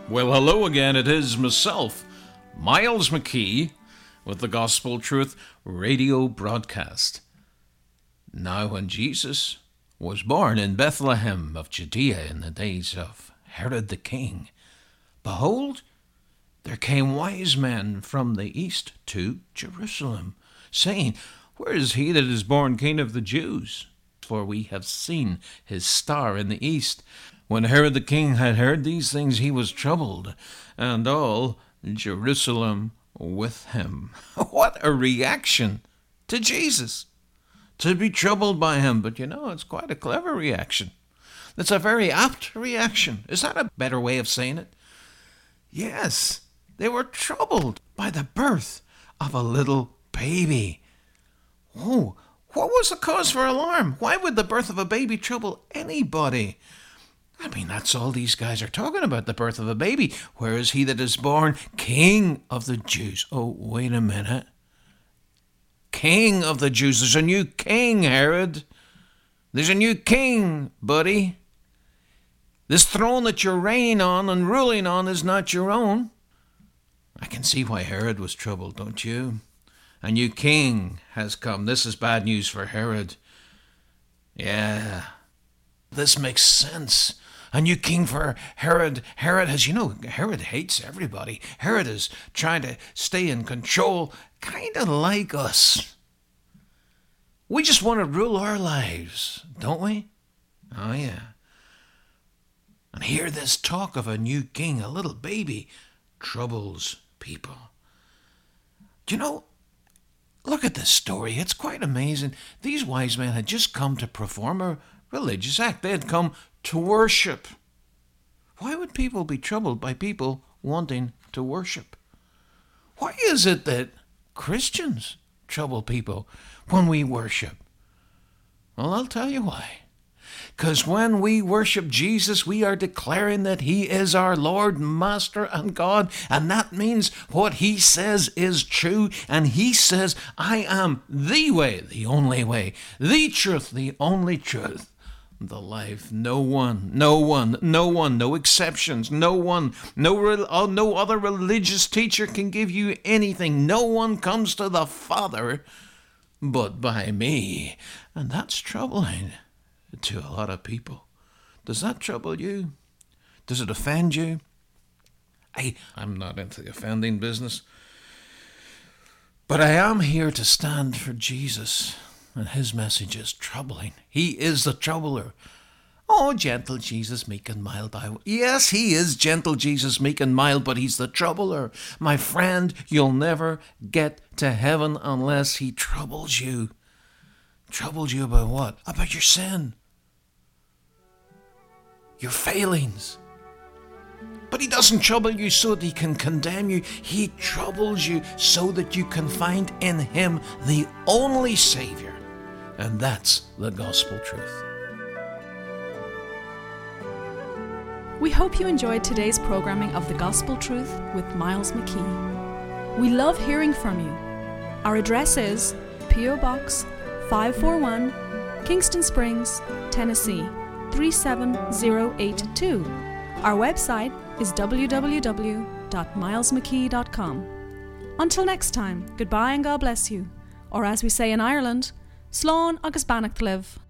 Well, hello again. It is myself, Miles McKee, with the Gospel Truth radio broadcast. Now, when Jesus was born in Bethlehem of Judea in the days of Herod the king, behold, there came wise men from the east to Jerusalem, saying, Where is he that is born King of the Jews? For we have seen his star in the east. When Herod the king had heard these things, he was troubled, and all Jerusalem with him. What a reaction to Jesus, to be troubled by him. But it's quite a clever reaction. It's a very apt reaction. Is that a better way of saying it? Yes, they were troubled by the birth of a little baby. Oh, what was the cause for alarm? Why would the birth of a baby trouble anybody? I mean, that's all these guys are talking about, the birth of a baby. Where is he that is born King of the Jews? Oh, wait a minute. King of the Jews. There's a new king, Herod. There's a new king, buddy. This throne that you're reigning on and ruling on is not your own. I can see why Herod was troubled, don't you? A new king has come. This is bad news for Herod. Yeah, this makes sense. A new king for Herod. Herod hates everybody. Herod is trying to stay in control, kind of like us. We just want to rule our lives, don't we? Oh, yeah. And hear this talk of a new king, a little baby, troubles people. Look at this story. It's quite amazing. These wise men had just come to perform a religious act. They had come to worship. Why would people be troubled by people wanting to worship? Why is it that Christians trouble people when we worship? Well, I'll tell you why. Because when we worship Jesus, we are declaring that he is our Lord, Master, and God. And that means what he says is true. And he says, I am the way, the only way, the truth, the only truth, the life. No exceptions, no other religious teacher can give you anything. No one comes to the Father but by me. And that's troubling to a lot of people. Does that trouble you? Does it offend you? I'm not into the offending business, but I am here to stand for Jesus, and his message is troubling. He is the troubler. Oh, gentle Jesus, meek and mild. Yes, he is gentle Jesus, meek and mild, but he's the troubler. My friend, you'll never get to heaven unless he troubles you. Troubles you about what? About your sin, your failings. But he doesn't trouble you so that he can condemn you. He troubles you so that you can find in him the only Savior. And that's the gospel truth. We hope you enjoyed today's programming of The Gospel Truth with Miles McKee. We love hearing from you. Our address is P.O. Box 541, Kingston Springs, Tennessee 37082. Our website is www.milesmckee.com. Until next time, goodbye and God bless you. Or as we say in Ireland, Slán agus Bannacht live.